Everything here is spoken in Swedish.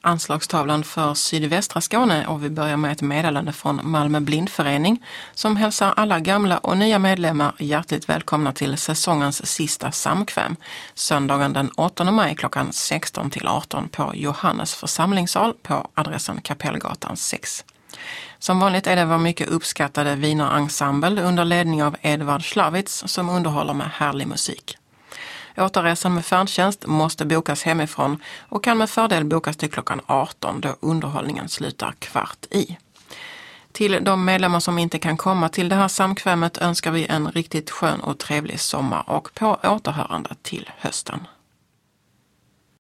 anslagstavlan för sydvästra Skåne och vi börjar med ett meddelande från Malmö blindförening som hälsar alla gamla och nya medlemmar hjärtligt välkomna till säsongens sista samkväm söndagen den 8 maj klockan 16 till 18 på Johannes församlingssal på adressen Kapellgatan 6. Som vanligt är det vår mycket uppskattade Wiener-ensemble under ledning av Edvard Slavitz som underhåller med härlig musik. Återresan med färdtjänst måste bokas hemifrån och kan med fördel bokas till klockan 18 då underhållningen slutar 15:15. Till de medlemmar som inte kan komma till det här samkvämmet önskar vi en riktigt skön och trevlig sommar och på återhörande till hösten.